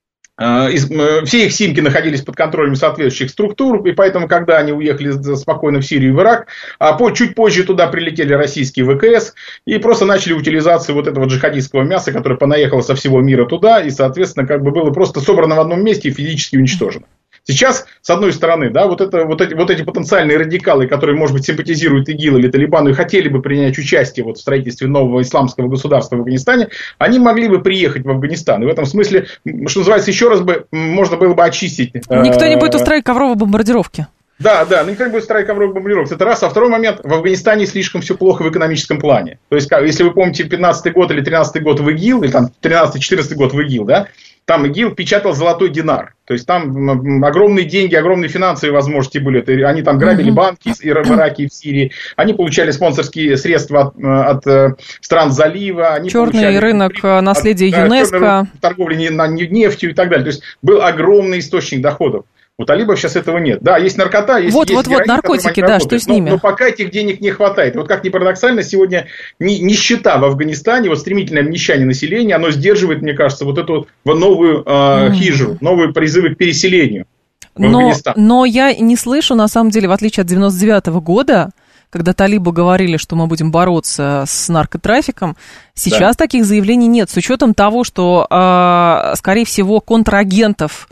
все их симки находились под контролем соответствующих структур, и поэтому, когда они уехали спокойно в Сирию и в Ирак, чуть позже туда прилетели российские ВКС и просто начали утилизацию вот этого джихадистского мяса, которое понаехало со всего мира туда, и, соответственно, как бы было просто собрано в одном месте и физически уничтожено. Сейчас, с одной стороны, да, вот эти потенциальные радикалы, которые, может быть, симпатизируют ИГИЛ или Талибану и хотели бы принять участие вот в строительстве нового исламского государства в Афганистане, они могли бы приехать в Афганистан. И в этом смысле, что называется, еще раз бы можно было бы очистить. Никто не будет устраивать ковровые бомбардировки. Да, никто не будет устраивать ковровые бомбардировки. Это раз. А второй момент, в Афганистане слишком все плохо в экономическом плане. То есть, если вы помните 15-й год или 13-й год в ИГИЛ, или там 13-14 год в ИГИЛ, да, там ИГИЛ печатал золотой динар. То есть там огромные деньги, огромные финансовые возможности были. Они там грабили банки в Ираке и в Сирии. Они получали спонсорские средства от стран залива. Они черный рынок наследия ЮНЕСКо. Торговли нефтью и так далее. То есть был огромный источник доходов. У талибов сейчас этого нет. Да, есть наркота, есть героин, наркотики, да, что с ними? Но пока этих денег не хватает. Вот как ни парадоксально, сегодня нищета в Афганистане, вот стремительное обнищание населения, оно сдерживает, мне кажется, вот эту новую хиджру, новые призывы к переселению в Афганистан. Но я не слышу, на самом деле, в отличие от 99-го года, когда талибы говорили, что мы будем бороться с наркотрафиком, сейчас таких заявлений нет. С учетом того, что, скорее всего, контрагентов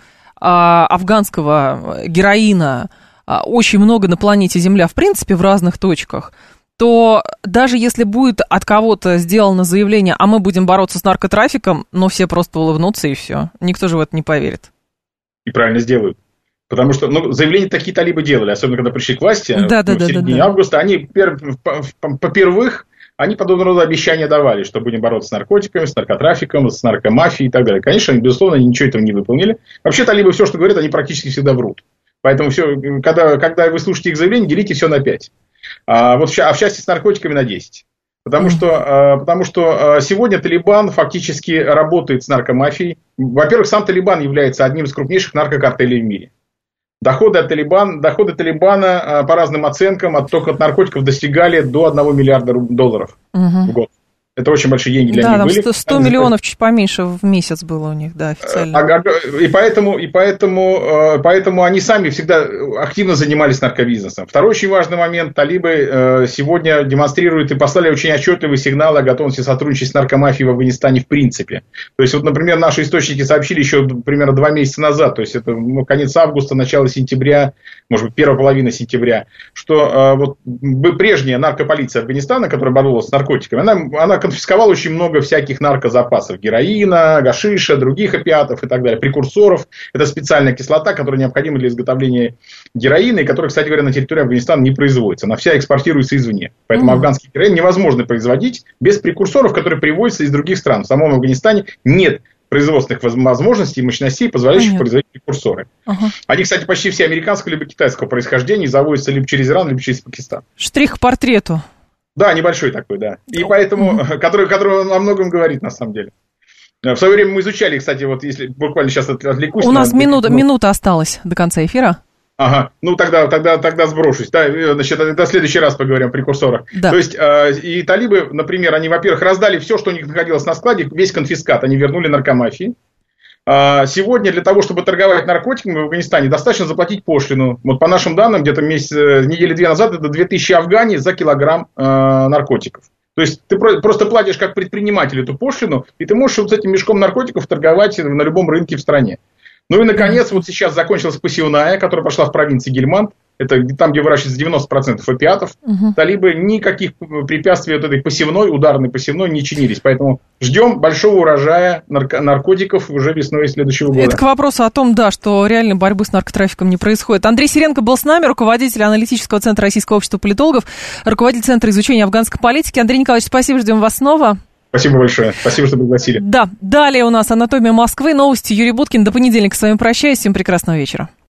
афганского героина очень много на планете Земля, в принципе, в разных точках, то даже если будет от кого-то сделано заявление, а мы будем бороться с наркотрафиком, но все просто улыбнутся и все. Никто же в это не поверит. И правильно сделают. Потому что заявления такие талибы делали, особенно когда пришли к власти в середине августа. Они, по-первых, они подобного рода обещания давали, что будем бороться с наркотиками, с наркотрафиком, с наркомафией и так далее. Конечно, безусловно, они ничего этого не выполнили. Вообще, талибы все, что говорят, они практически всегда врут. Поэтому все, когда вы слушаете их заявления, делите все на 5. А в части с наркотиками на 10. Потому что сегодня Талибан фактически работает с наркомафией. Во-первых, сам Талибан является одним из крупнейших наркокартелей в мире. Доходы Талибана, по разным оценкам, только от наркотиков достигали до $1 миллиарда в год. Это очень большие деньги для них были. 100 миллионов чуть поменьше в месяц было у них, да, официально. И поэтому они сами всегда активно занимались наркобизнесом. Второй очень важный момент. Талибы сегодня демонстрируют и послали очень отчетливый сигнал о готовности сотрудничать с наркомафией в Афганистане в принципе. То есть, вот, например, наши источники сообщили еще примерно 2 месяца назад, то есть это конец августа, начало сентября, может быть, первая половина сентября, что вот прежняя наркополиция Афганистана, которая боролась с наркотиками, она конфисковал очень много всяких наркозапасов. Героина, гашиша, других опиатов и так далее. Прекурсоров. Это специальная кислота, которая необходима для изготовления героина, и которая, кстати говоря, на территории Афганистана не производится. Она вся экспортируется извне. Поэтому афганский героин невозможно производить без прекурсоров, которые привозятся из других стран. В самом Афганистане нет производственных возможностей и мощностей, позволяющих производить прекурсоры. Они, кстати, почти все американского либо китайского происхождения, заводятся либо через Иран, либо через Пакистан. Штрих к портрету. Да, небольшой такой, да. И поэтому, который о многом говорит, на самом деле. В свое время мы изучали, кстати, вот если буквально сейчас отвлекусь. У нас минута осталась до конца эфира. Ага, ну тогда сброшусь. Да, значит, до следующий раз поговорим о прекурсорах. Да. То есть, и талибы, например, они, во-первых, раздали все, что у них находилось на складе, весь конфискат, они вернули наркомафии. Сегодня для того, чтобы торговать наркотиками в Афганистане, достаточно заплатить пошлину. Вот по нашим данным, где-то недели-две назад, это 2000 афгани за килограмм наркотиков. То есть, ты просто платишь как предприниматель эту пошлину, и ты можешь вот с этим мешком наркотиков торговать на любом рынке в стране. Ну и, наконец, вот сейчас закончилась посевная, которая прошла в провинции Гельманд. Это там, где выращивается 90% опиатов. Талибы никаких препятствий от этой посевной, ударной посевной не чинились. Поэтому ждем большого урожая наркотиков уже весной следующего года. Это к вопросу о том, да, что реально борьбы с наркотрафиком не происходит. Андрей Сиренко был с нами, руководитель аналитического центра Российского общества политологов, руководитель Центра изучения афганской политики. Андрей Николаевич, спасибо, ждем вас снова. Спасибо большое. Спасибо, что пригласили. Да, далее у нас «Анатомия Москвы», новости, Юрий Буткин. До понедельника с вами прощаюсь. Всем прекрасного вечера.